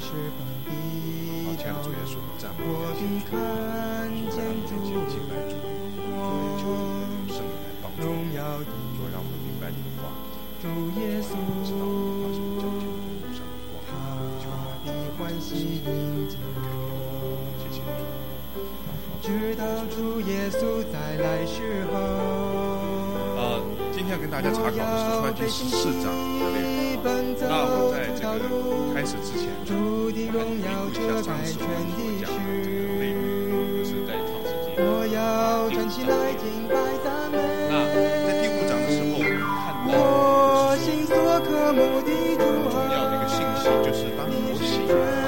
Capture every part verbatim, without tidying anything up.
好，亲爱的主耶稣，我们赞美你，感谢主，主在我们面前敬拜主，主求圣灵来帮助我们，主让我们明白你的话，主耶稣知道发生交接的路上的光，求你的欢喜迎接我，谢谢主。直到主耶稣再来时候。呃，今天要跟大家查考的是出埃及十四章的内容。那我在这个开始之前，我们回顾一下上次我们所讲的这个内容，就是在创世纪第五章。那在第五章的时候，我们看到很重要的一个信息，就是当摩西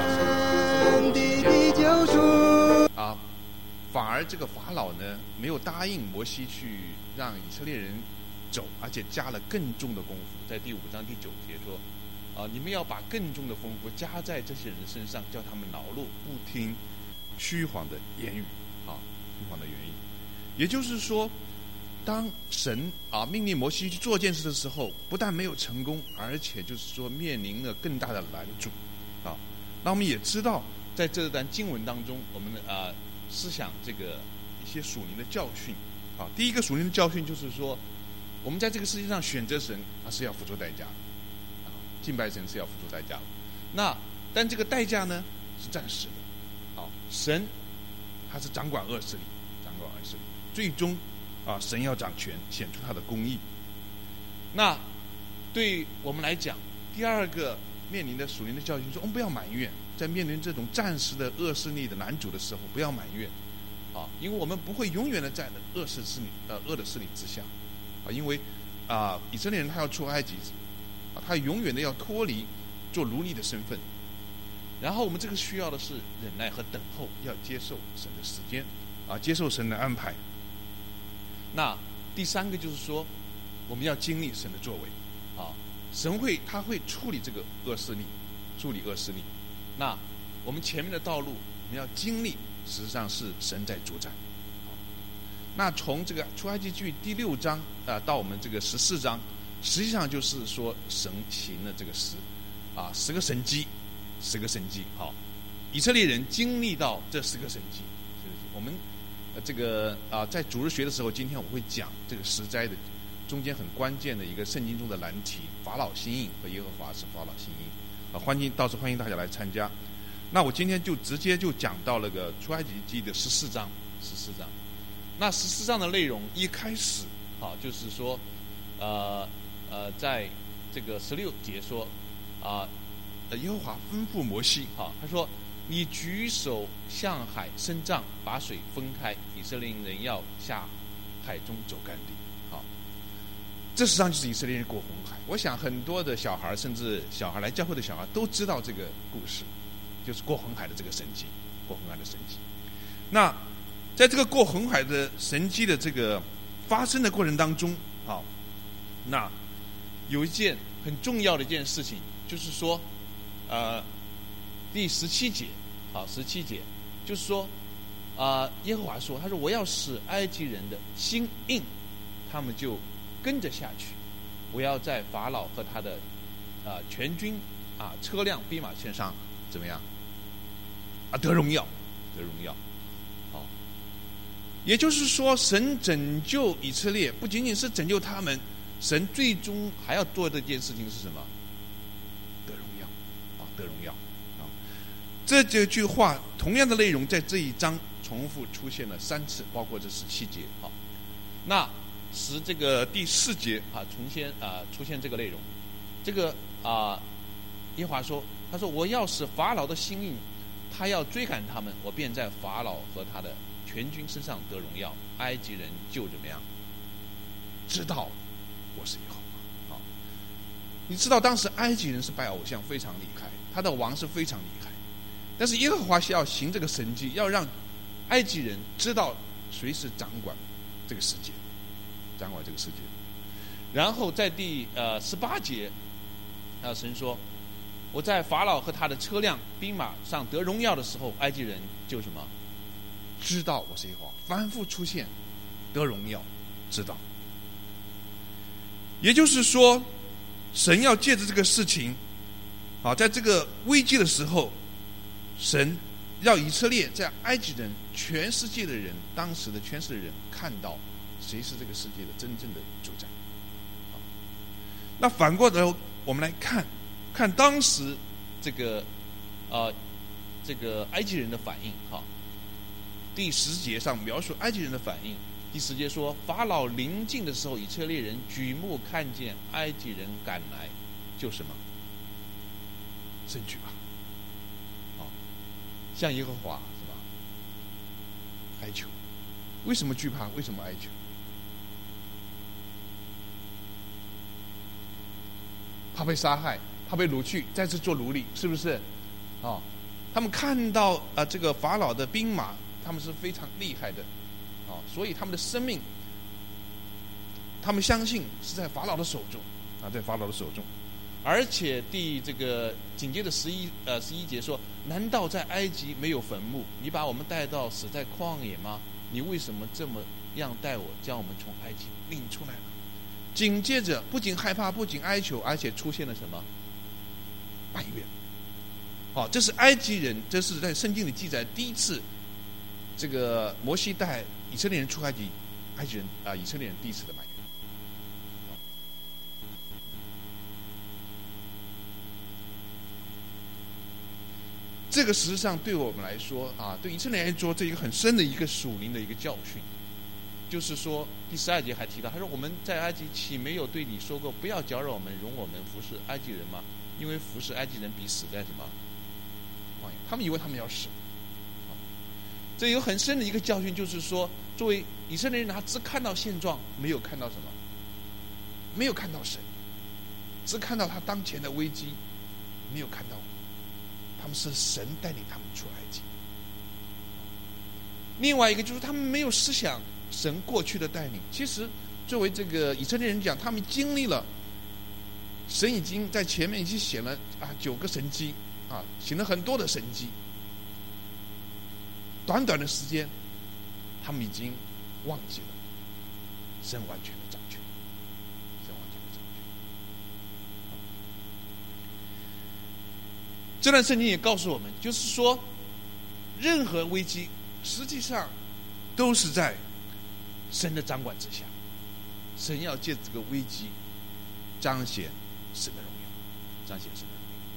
啊，反而这个法老呢没有答应摩西去让以色列人走，而且加了更重的功夫。在第五章第九节说，啊，你们要把更重的功夫加在这些人身上，叫他们恼怒，不听虚谎的言语，啊，虚谎的言语。也就是说，当神啊命令摩西去做件事的时候，不但没有成功，而且就是说面临了更大的拦阻，啊。那我们也知道，在这段经文当中，我们啊思想这个一些属灵的教训，啊，第一个属灵的教训就是说，我们在这个世界上选择神，他是要付出代价的，啊，敬拜神是要付出代价的。那但这个代价呢是暂时的，啊，神他是掌管恶势力，掌管恶势力，最终啊，神要掌权，显出他的公义。那对我们来讲，第二个面临的属灵的教训说，我们不要埋怨，在面临这种暂时的恶势力的拦阻的时候，不要埋怨，啊，因为我们不会永远的在恶势势力呃恶的势力之下，啊，因为啊以色列人他要出埃及，啊，他永远的要脱离做奴隶的身份。然后我们这个需要的是忍耐和等候，要接受神的时间，啊，接受神的安排。那第三个就是说，我们要经历神的作为，啊，神会他会处理这个恶势力，处理恶势力。那我们前面的道路，我们要经历，实际上是神在主宰。那从这个出埃及记第六章啊、呃、到我们这个十四章，实际上就是说神行了这个十啊十个神迹，十个神迹。好，以色列人经历到这十个神迹，我们。呃，这个啊、呃，在主日学的时候，今天我会讲这个十灾的中间很关键的一个圣经中的难题——法老心硬和耶和华是法老心硬。啊，欢迎到时欢迎大家来参加。那我今天就直接就讲到那个出埃及记的十四章，十四章。那十四章的内容一开始啊，就是说，呃呃，在这个十六节说啊，呃，耶和华吩咐摩西啊，他说。你举手向海伸杖，把水分开，以色列人要下海中走干地。好，这实际上就是以色列人过红海。我想很多的小孩，甚至小孩来教会的小孩都知道这个故事，就是过红海的这个神迹，过红海的神迹。那在这个过红海的神迹的这个发生的过程当中，好，那有一件很重要的一件事情，就是说，呃。第十七节，好，十七节就是说，啊、呃，耶和华说，他说我要使埃及人的心硬，他们就跟着下去。我要在法老和他的啊、呃、全军啊车辆兵马身上怎么样？啊，得荣耀，得荣耀。好，也就是说，神拯救以色列，不仅仅是拯救他们，神最终还要做的一件事情是什么？得荣耀，啊，得荣耀。这几句话同样的内容在这一章重复出现了三次，包括这十七节。好，那使这个第四节啊重现啊出现这个内容。这个啊耶和华说，他说我要使法老的心硬，他要追赶他们，我便在法老和他的全军身上得荣耀，埃及人就怎么样？知道我是耶和华。好，你知道当时埃及人是拜偶像非常厉害，他的王是非常厉害。但是耶和华是要行这个神迹，要让埃及人知道谁是掌管这个世界，掌管这个世界。然后在第呃十八节，啊神说，我在法老和他的车辆兵马上得荣耀的时候，埃及人就什么？知道我是耶和华，反复出现，得荣耀，知道。也就是说，神要借着这个事情，啊，在这个危机的时候， 神要以色列在埃及人、全世界的人，当时的全世界的人看到谁是这个世界的真正的主宰。那反过来我们来看看当时这个呃这个埃及人的反应哈。第十节上描述埃及人的反应。第十节说，法老临近的时候，以色列人举目看见埃及人赶来，就什么？深惧吧，啊，向耶和华是吧？哀求。为什么惧怕？为什么哀求？怕被杀害，怕被掳去，再次做奴隶，是不是？啊，他们看到啊、呃、这个法老的兵马，他们是非常厉害的。啊，所以他们的生命，他们相信是在法老的手中，啊，在法老的手中，而且第这个紧接着十一呃十一节说，难道在埃及没有坟墓？你把我们带到死在旷野吗？你为什么这么样待我，将我们从埃及领出来了？紧接着不仅害怕，不仅哀求，而且出现了什么？埋怨。好，这是埃及人，这是在圣经里记载第一次，这个摩西带以色列人出埃及，埃及人啊、呃，以色列人第一次的埋怨。这个实际上对我们来说啊，对以色列人来说，这一个很深的一个属灵的一个教训，就是说第十二节还提到，他说我们在埃及岂没有对你说过，不要搅扰我们，容我们服侍埃及人吗？因为服侍埃及人比死在什么？他们以为他们要死。这有很深的一个教训，就是说，作为以色列人，他只看到现状，没有看到什么，没有看到神，只看到他当前的危机，没有看到他们是神带领他们出埃及。另外一个就是他们没有思想神过去的带领。其实，作为这个以色列人讲，他们经历了神已经在前面已经显了啊九个神迹啊，显了很多的神迹。短短的时间，他们已经忘记了神完全的掌权，神完全的掌权。这段圣经也告诉我们，就是说，任何危机实际上都是在神的掌管之下，神要借这个危机彰显神的荣耀，彰显神的荣耀。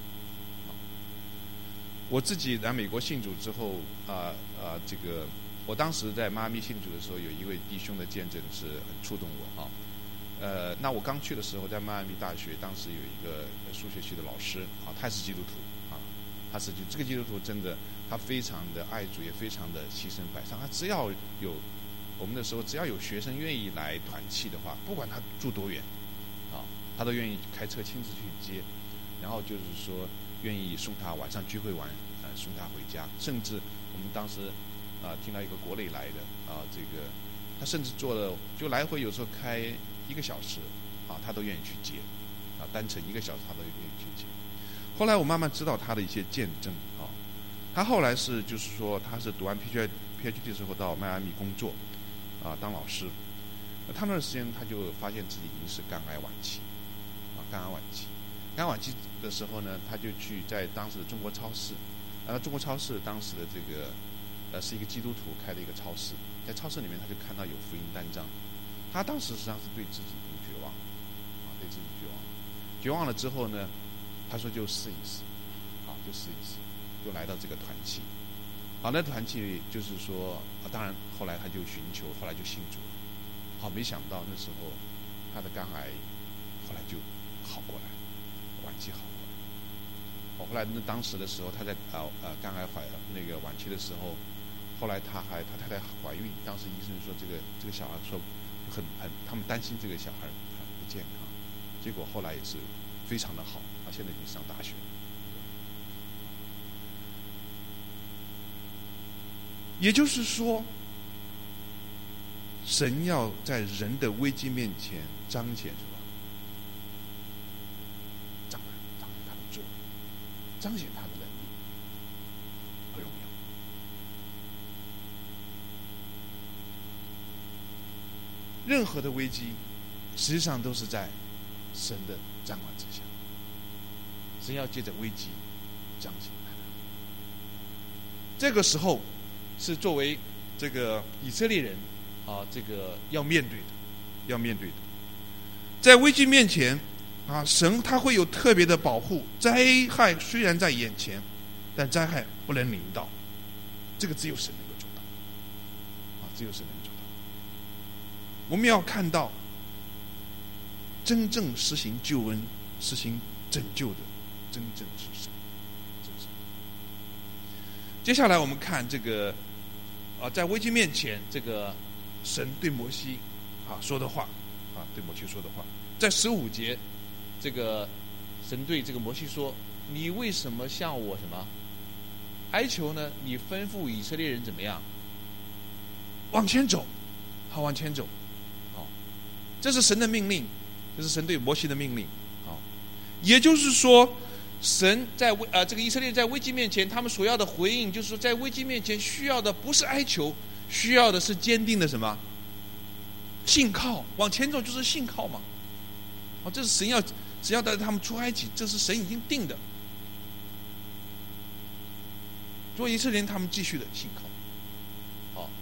我自己来美国信主之后，啊、呃、啊、呃，这个我当时在迈阿密信主的时候，有一位弟兄的见证是很触动我哈。呃，那我刚去的时候，在迈阿密大学，当时有一个数学系的老师啊，他是基督徒啊，他是就这个基督徒真的，他非常的爱主，也非常的牺牲摆上。他只要有我们的时候，只要有学生愿意来团契的话，不管他住多远，啊，他都愿意开车亲自去接，然后就是说。愿意送他晚上聚会完，呃，送他回家。甚至我们当时啊、呃，听到一个国内来的啊、呃，这个他甚至做了就来回有时候开一个小时啊，他都愿意去接啊，单程一个小时他都愿意去接。后来我慢慢知道他的一些见证啊，他后来是就是说他是读完 PhD PhD 之后到迈阿密工作啊，当老师。他那段时间他就发现自己已经是肝癌晚期啊，肝癌晚期。肝晚期的时候呢，他就去在当时的中国超市，然后中国超市当时的这个呃是一个基督徒开的一个超市，在超市里面他就看到有福音单张，他当时实际上是对自己已经绝望，啊，对自己绝望，绝望了之后呢，他说就试一试，好就试一试，就来到这个团契，好那团契就是说，啊，当然后来他就寻求，后来就信主了，好没想到那时候他的肝癌后来就好过来。晚期好了，我后来那当时的时候，他在呃呃肝癌怀那个晚期的时候，后来他还他太太怀孕，当时医生说这个这个小孩说很很，他们担心这个小孩很不健康，结果后来也是非常的好，他现在已经上大学了。也就是说，神要在人的危机面前彰显什么？彰显他的能力和荣耀。任何的危机，实际上都是在神的掌管之下。神要借着危机彰显他的荣耀。 这个时候是作为这个以色列人啊，这个要面对的，要面对的。在危机面前啊，神他会有特别的保护。灾害虽然在眼前，但灾害不能临到，这个只有神能够做到啊，只有神能够做到。我们要看到真正实行救恩、实行拯救的真正是神。接下来我们看这个啊，在危机面前，这个神对摩西啊说的话啊，对摩西说的话，在十五节，这个神对这个摩西说：“你为什么向我什么哀求呢？你吩咐以色列人怎么样？往前走，好，往前走。好，这是神的命令，这是神对摩西的命令。好，也就是说。”神在危呃，这个以色列在危机面前，他们所要的回应，就是说，在危机面前需要的不是哀求，需要的是坚定的什么？信靠，往前走就是信靠嘛。哦，这是神要只要带他们出埃及，这是神已经定的。所以以色列人他们继续的信靠。好，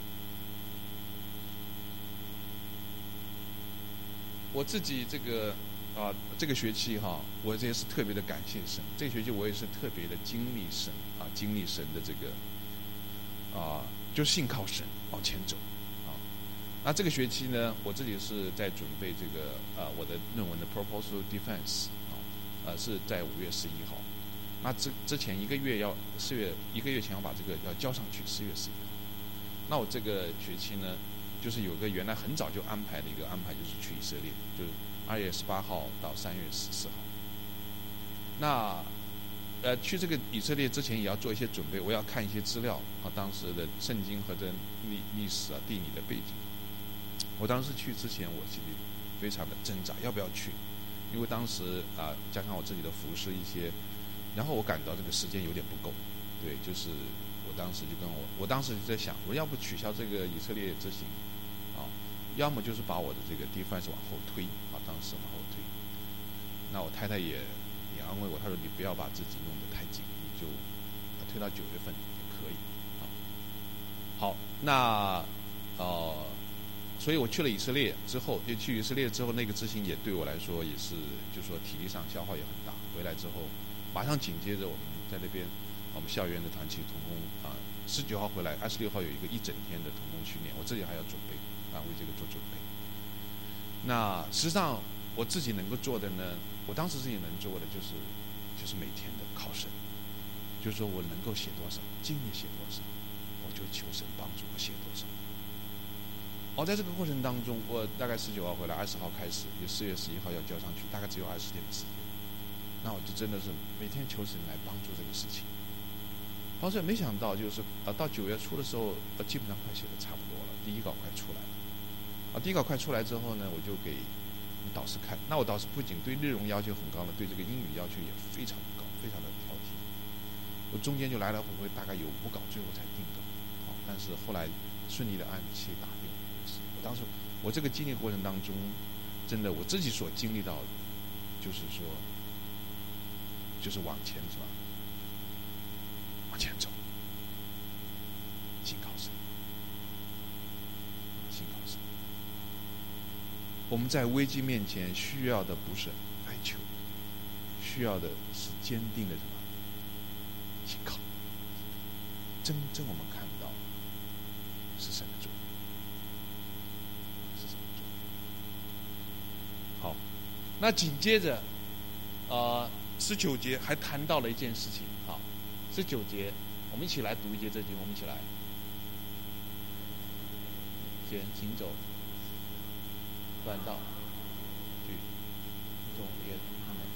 我自己这个。啊，这个学期哈，我这也是特别的感谢神。这个学期我也是特别的经历神啊，经历神的这个啊，就信靠神往前走啊。那这个学期呢，我自己是在准备这个啊，我的论文的 proposal defense 啊，呃，是在五月十一号。那之之前一个月要四月一个月前要把这个要交上去，四月十一号。那我这个学期呢，就是有个原来很早就安排的一个安排，就是去以色列，就是。二月十八号到三月十四号，那呃去这个以色列之前也要做一些准备，我要看一些资料啊，当时的圣经和这历历史啊、地理的背景。我当时去之前，我心里非常的挣扎，要不要去？因为当时啊，加上我自己的服饰一些，然后我感到这个时间有点不够。对，就是我当时就跟我，我当时就在想，我要不取消这个以色列之行啊，要么就是把我的这个 defense 往后推。当时往后推，那我太太也也安慰我，她说你不要把自己弄得太紧，你就推到九月份也可以。好，那呃，所以我去了以色列之后，就去以色列之后，那个之行也对我来说也是，就说体力上消耗也很大。回来之后，马上紧接着我们在那边，我们校园的团契同工啊，十九号回来，二十六号有一个一整天的同工训练，我自己还要准备啊，为这个做准备。那实际上我自己能够做的呢，我当时自己能做的就是就是每天的考试，就是说我能够写多少，尽力写多少，我就求神帮助我写多少。哦，在这个过程当中，我大概十九号回来，二十号开始，就四月十一号要交上去，大概只有二十天的时间。那我就真的是每天求神来帮助这个事情。帮助没想到就是呃到九月初的时候，呃基本上快写的差不多了，第一稿快出来了。啊，第一稿快出来之后呢，我就给导师看。那我导师不仅对内容要求很高了，对这个英语要求也非常的高，非常的挑剔。我中间就来来回回大概有五稿，最后才定稿。好，但是后来顺利的按期打定。我当时我这个经历过程当中，真的我自己所经历到的，就是说，就是往前是吧？往前走，信靠神。我们在危机面前需要的不是哀求，需要的是坚定的什么信靠。真正我们看到是神的作为，是神的作为。好，那紧接着，呃，十九节还谈到了一件事情。好，十九节，我们一起来读一节这经，我们一起来。先行走。转到去总结他们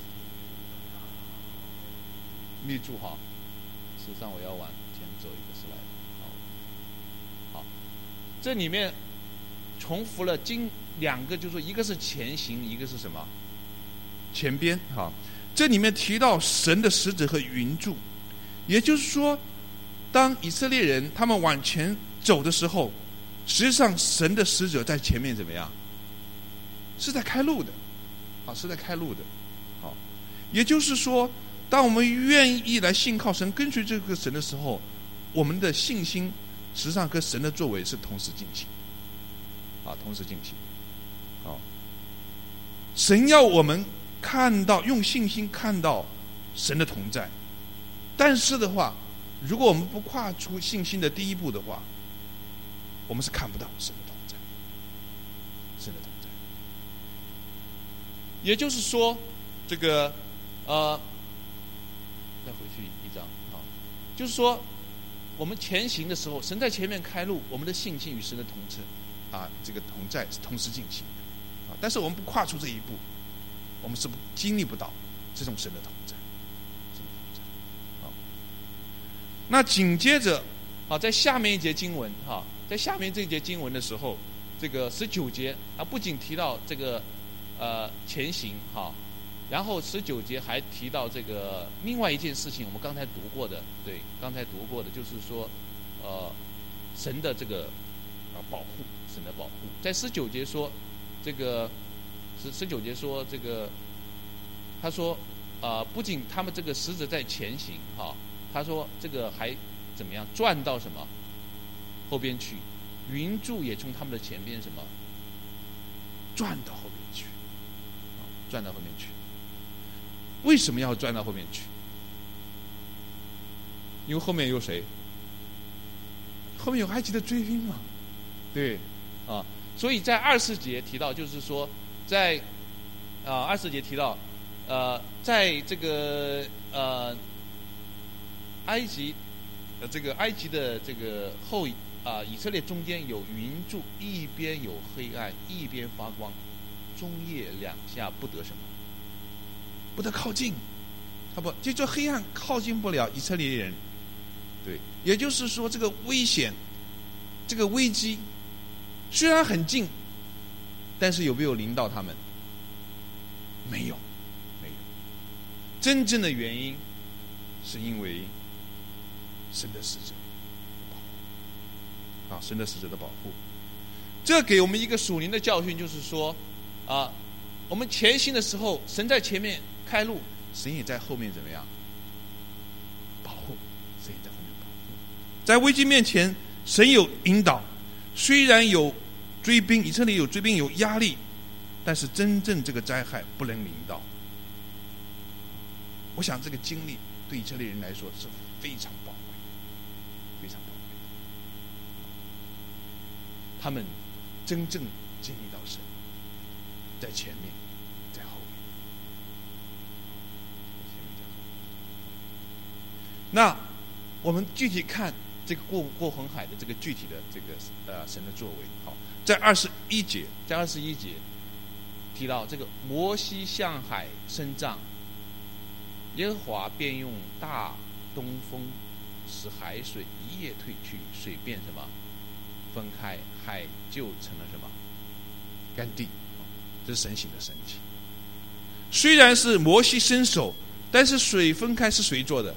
立住哈，实际上我要往前走一个slide。好，好，这里面重复了经两个，就是说一个是前行，一个是什么前边。哈，这里面提到神的使者和云柱，也就是说，当以色列人他们往前走的时候，实际上神的使者在前面怎么样？是在开路的，好，是在开路的，好，也就是说，当我们愿意来信靠神、跟随这个神的时候， 我们的信心实际上跟神的作为是同时进行，啊，同时进行，啊，神要我们看到，用信心看到神的同在，但是的话，如果我们不跨出信心的第一步的话，我们是看不到神的同在，神的同在。也就是说，这个呃，再回去一张啊，就是说，我们前行的时候，神在前面开路，我们的信心与神的同在啊，这个同在是同时进行的啊。但是我们不跨出这一步，我们是不经历不到这种神的同在，神的同在。好，那紧接着啊，在下面一节经文哈、啊，在下面这一节经文的时候，这个十九节啊，不仅提到这个呃前行哈、啊，然后十九节还提到这个另外一件事情，我们刚才读过的，对，刚才读过的就是说，呃，神的这个啊保护，神的保护，在十九节说这个十十九节说这个，他说啊、呃，不仅他们这个使者在前行哈、啊，他说这个还怎么样转到什么后边去，云柱也从他们的前边什么转到后边去，啊，转到后面去。为什么要转到后面去？因为后面有谁？后面有埃及的追兵嘛，对，啊，所以在二十节提到，就是说，在啊二十节提到，呃，在这个呃埃及，呃这个埃及的这个后啊、呃、以色列中间有云柱，一边有黑暗，一边发光，中夜两下不得什么。不得靠近，他不就这黑暗靠近不了以色列人，对，也就是说这个危险，这个危机虽然很近，但是有没有临到他们？没有，没有。真正的原因是因为神的使者的保护，啊，神的使者的保护，这给我们一个属灵的教训，就是说啊，我们前行的时候，神在前面开路，神也在后面怎么样保护？神也在后面保护。在危机面前，神有引导。虽然有追兵，以色列有追兵有压力，但是真正这个灾害不能临到。我想这个经历对以色列人来说是非常宝贵，非常宝贵的。他们真正经历到神在前面。那我们具体看这个过过红海的这个具体的这个呃神的作为，好，在二十一节，在二十一节提到这个摩西向海伸杖，耶和华便用大东风使海水一夜退去，水变什么分开，海就成了什么干地，这是神行的神迹。虽然是摩西伸手，但是水分开是谁做的？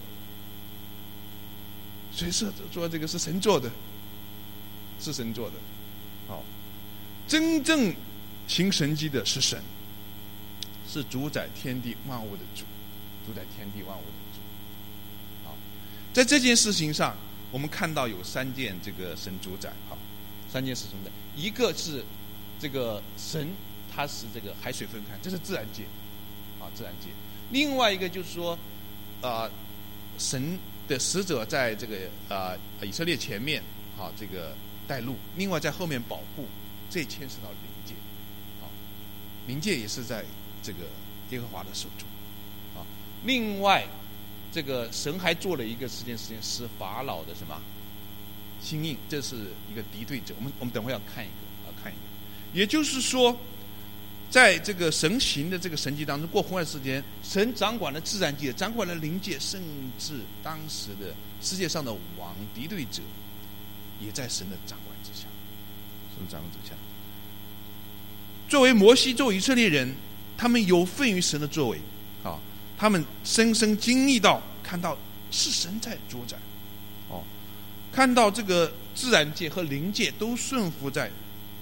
谁是做这个？是神做的，是神做的。好，真正行神迹的是神，是主宰天地万物的主，主宰天地万物的主。好，在这件事情上，我们看到有三件这个神主宰，好，三件事主宰，一个是这个神，他使这个海水分开，这是自然界，啊，自然界。另外一个就是说，啊、呃，神的使者在这个啊、呃、以色列前面啊这个带路，另外在后面保护，这牵涉到灵界，啊，灵界也是在这个耶和华的手中，啊，另外这个神还做了一个事件，事件是法老的什么心印，这是一个敌对者，我们我们等会要看一个啊看一个，也就是说，在这个神行的这个神迹当中，过红海时间，神掌管了自然界，掌管了灵界，甚至当时的世界上的王敌对者，也在神的掌管之下，神的掌管之下。作为摩西，作为以色列人，他们有份于神的作为，啊，他们深深经历到，看到是神在主宰，哦，看到这个自然界和灵界都顺服在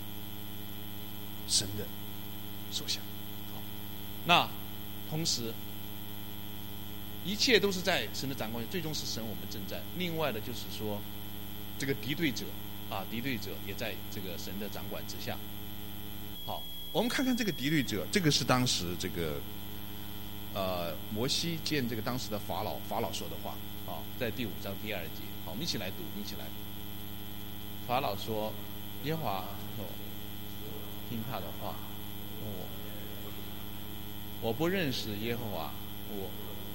神的手下。好，那同时一切都是在神的掌管下，最终是神我们征战。另外的就是说，这个敌对者啊，敌对者也在这个神的掌管之下。好，我们看看这个敌对者，这个是当时这个呃摩西见这个当时的法老，法老说的话啊，在第五章第二节。好，我们一起来读，一起来。法老说：“耶和华说，听他的话，我我不认识耶和华，我。”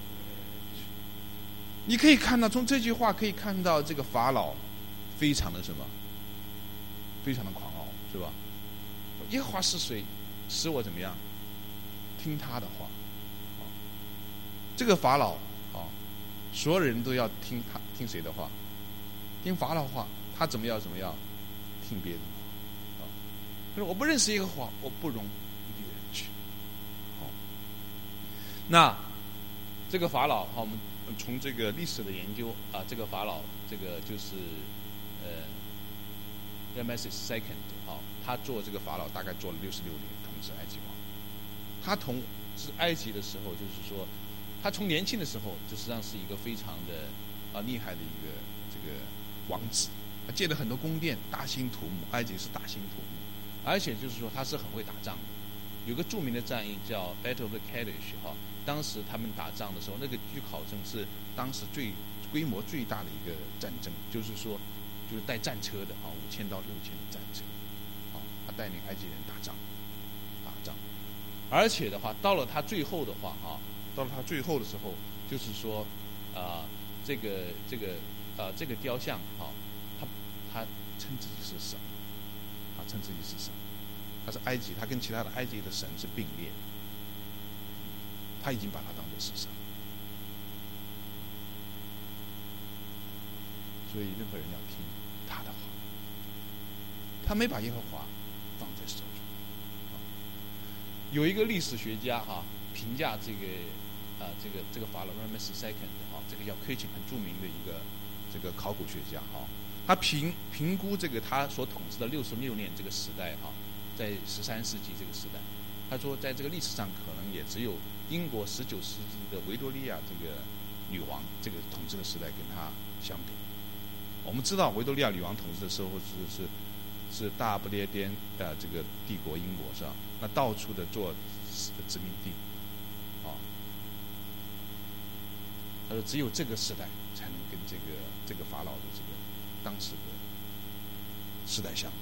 你可以看到，从这句话可以看到，这个法老非常的什么？非常的狂傲，是吧？耶和华是谁？使我怎么样？听他的话。这个法老啊，所有人都要听他听谁的话？听法老话。他怎么样？怎么样？听别人的话。啊，他说：“我不认识耶和华，我不容一个人去。”好，那这个法老，好，我们。从这个历史的研究啊，这个法老，这个就是呃 Ramesses Second 啊，他做这个法老大概做了六十六年，统治埃及王。他统治埃及的时候，就是说，他从年轻的时候，就实际上是一个非常的啊厉害的一个这个王子，他建了很多宫殿，大兴土木，埃及是大兴土木，而且就是说他是很会打仗的。有个著名的战役叫 Battle of the Kadesh 哈，当时他们打仗的时候，那个据考证是当时最规模最大的一个战争，就是说，就是带战车的啊，五千到六千的战车，啊，他带领埃及人打仗，打仗，而且的话，到了他最后的话啊，到了他最后的时候，就是说，啊、呃，这个这个啊、呃，这个雕像哈、啊，他他称自己是神，啊，称自己是神。他是埃及，他跟其他的埃及的神是并列，他已经把他当作是神，所以任何人要听他的话，他没把耶和华放在手中。有一个历史学家哈、啊、评价这个啊这个这个法老 Ramesses Second 哈，这个叫 Kitchen 很著名的一个这个考古学家哈、啊，他评评估这个他所统治的六十六年这个时代哈。啊在十三世纪这个时代，他说，在这个历史上可能也只有英国十九世纪的维多利亚这个女王这个统治的时代跟他相比。我们知道维多利亚女王统治的时候是是是大不列颠呃这个帝国英国是吧？那到处的做殖民地啊。他说，只有这个时代才能跟这个这个法老的这个当时的时代相比。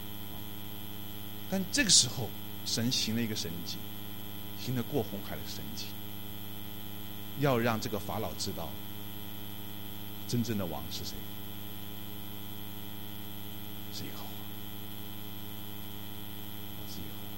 但这个时候，神行了一个神迹，行了过红海的神迹，要让这个法老知道，真正的王是谁，是耶和华，是耶和华。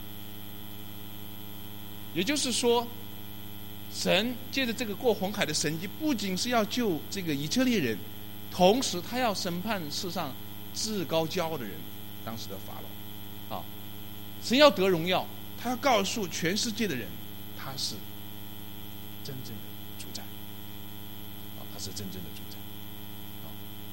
也就是说，神借着这个过红海的神迹，不仅是要救这个以色列人，同时他要审判世上至高骄傲的人，当时的法老，啊。神要得荣耀，他要告诉全世界的人，他是真正的主宰，啊，他是真正的主宰，啊，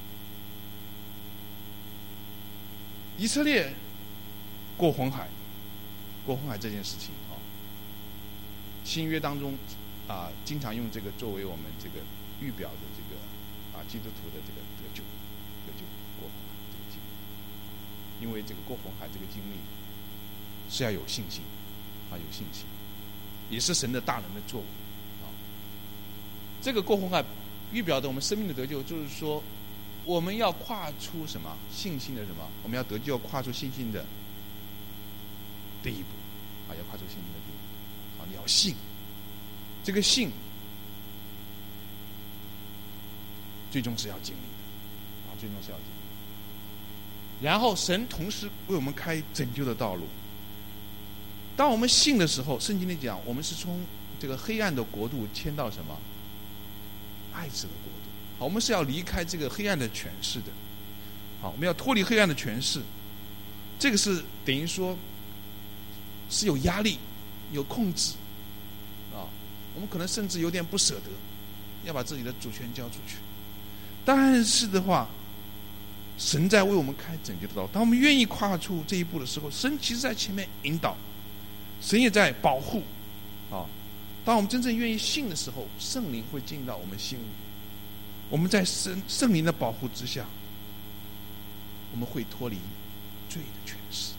以色列过红海，过红海这件事情啊，新约当中啊，经常用这个作为我们这个预表的这个啊基督徒的这个得救，得救过红海这个经历，因为这个过红海这个经历。是要有信心，啊，有信心，也是神的大能的作为，啊，这个过红海预表的我们生命的得救，就是说，我们要跨出什么信心的什么？我们要得救，要跨出信心的第一步，啊，要跨出信心的第一步，啊，你要信，这个信，最终是要经历的，啊，最终是要经历。然后神同时为我们开拯救的道路。当我们信的时候，圣经里讲，我们是从这个黑暗的国度迁到什么？爱子的国度。好，我们是要离开这个黑暗的权势的。好，我们要脱离黑暗的权势。这个是等于说是有压力、有控制啊。我们可能甚至有点不舍得，要把自己的主权交出去。但是的话，神在为我们开拯救的道路。当我们愿意跨出这一步的时候，神其实在前面引导。神也在保护，啊， 当我们真正愿意信的时候，圣灵会进到我们心里，我们在圣圣灵的保护之下，我们会脱离罪的权势。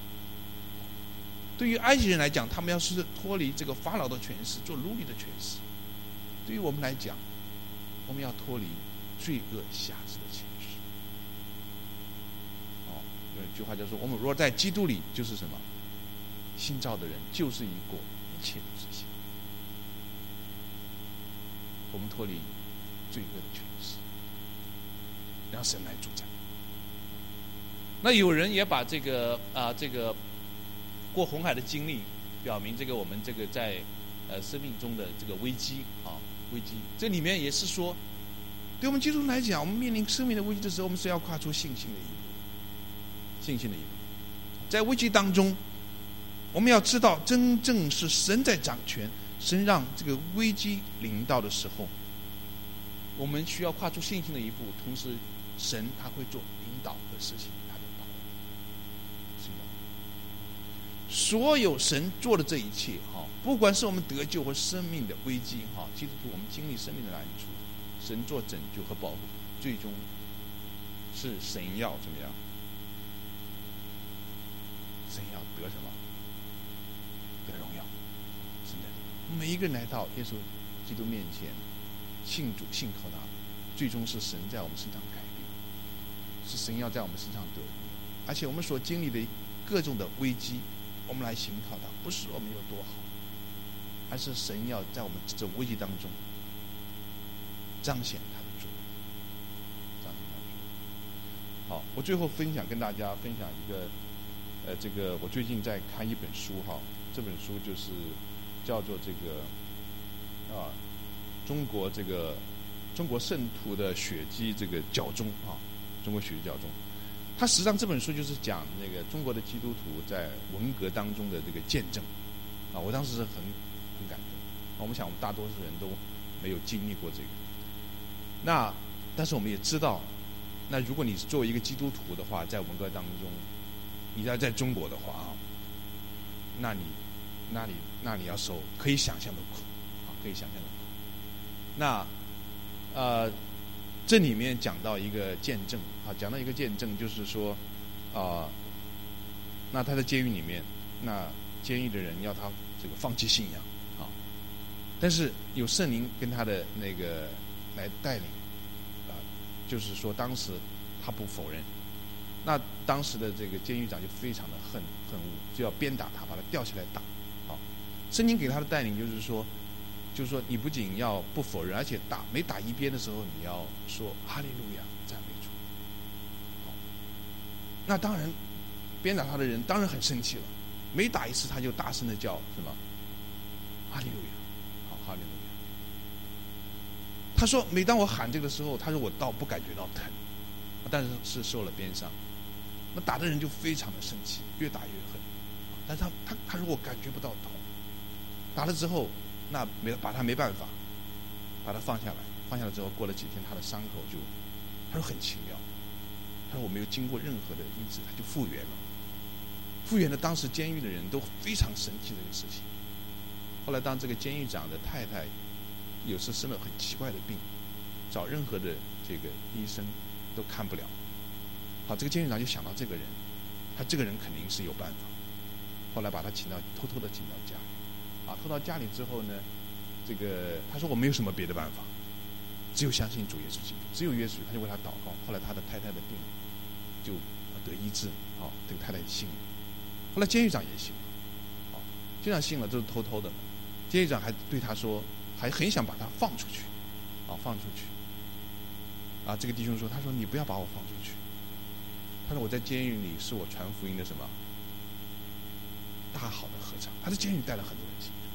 对于埃及人来讲，他们要是脱离这个法老的权势，做奴隶的权势；对于我们来讲，我们要脱离罪恶辖制的权势。哦，有一句话叫做：我们若在基督里，就是什么？新造的人，旧事已过，一切都是新。我们脱离罪恶的权势，让神来主宰。那有人也把这个啊、呃，这个过红海的经历，表明这个我们这个在呃生命中的这个危机啊危机。这里面也是说，对我们基督徒来讲，我们面临生命的危机的时候，我们是要跨出信心的一步，信心的一步。在危机当中，我们要知道，真正是神在掌权，神让这个危机临到的时候，我们需要跨出信心的一步，同时神他会做引导的事情。所有神做的这一切，哈，不管是我们得救或生命的危机，哈，基督徒我们经历生命的难处，神做拯救和保护，最终是神要怎么样？神要得什么？得荣耀。是的，每一个人来到耶稣基督面前，信主信靠他，最终是神在我们身上改变，是神要在我们身上得荣耀。而且我们所经历的各种的危机，我们来信靠他，不是我们有多好，而是神要在我们这种危机当中彰显他的作为，彰显他的作为。好，我最后分享跟大家分享一个，呃，这个我最近在看一本书哈，这本书就是叫做这个啊，中国这个中国圣徒的血迹这个教宗啊，中国血迹教宗。他实际上这本书就是讲那个中国的基督徒在文革当中的这个见证，啊，我当时是很很感动。我们想，我们大多数人都没有经历过这个。那但是我们也知道，那如果你是作为一个基督徒的话，在文革当中，你要在中国的话啊，那你那你那你要受可以想象的苦啊，可以想象的苦。那呃。这里面讲到一个见证啊，讲到一个见证，就是说，啊、呃，那他在监狱里面，那监狱的人要他这个放弃信仰啊，但是有圣灵跟他的那个来带领啊，就是说当时他不否认，那当时的这个监狱长就非常的恨恨恶，就要鞭打他，把他吊起来打啊。圣灵给他的带领就是说。就是说，你不仅要不否认，而且打每打一鞭的时候，你要说哈利路亚，赞美主。好，那当然，鞭打他的人当然很生气了，每打一次他就大声的叫什么哈利路亚，好哈利路亚。他说，每当我喊这个的时候，他说我倒不感觉到疼，但是是受了鞭伤。那打的人就非常的生气，越打越恨。但是他他他说我感觉不到痛，打了之后。那没把他没办法，把他放下来，放下来之后，过了几天，他的伤口就，他说很奇妙，他说我没有经过任何的医治，他就复原了。复原了，当时监狱的人都非常神奇的一个事情。后来，当这个监狱长的太太有时生了很奇怪的病，找任何的这个医生都看不了。好，这个监狱长就想到这个人，他这个人肯定是有办法。后来把他请到，偷偷的请到家里。啊，偷到家里之后呢，这个他说我没有什么别的办法，只有相信主耶稣基督，只有耶稣，他就为他祷告。后来他的太太的病就得医治，啊，这个太太信了。后来监狱长也信了，啊，监狱长信了都是偷偷的。监狱长还对他说，还很想把他放出去，啊，放出去。啊，这个弟兄说，他说你不要把我放出去，他说我在监狱里是我传福音的什么大好的合唱，他在监狱里带了很多人进去。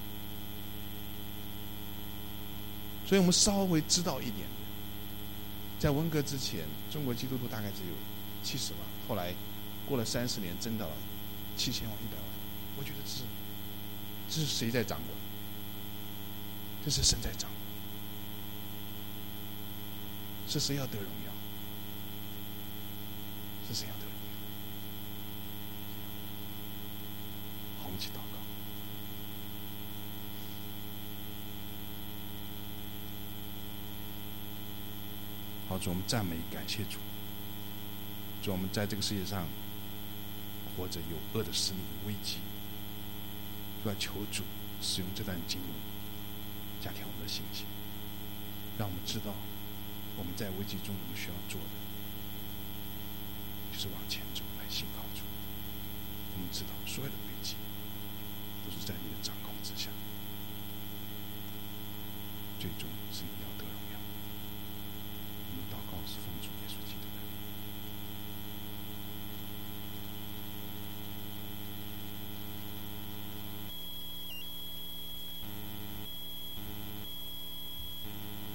所以我们稍微知道一点，在文革之前，中国基督徒大概只有七十万，后来过了三十年，增到了七千万、一百万。我觉得这是这是谁在掌管？这是神在掌管。是谁要得荣耀？是谁要得荣耀？好，我们一起祷告。 好，主，我们赞美感谢主。主，我们在这个世界上活着有恶的势力危机，主要求主使用这段经文加强我们的信心，让我们知道我们在危机中我们需要做的就是往前走，来信靠主。我们知道所有的危机都是在你的掌控之下，最终是你要得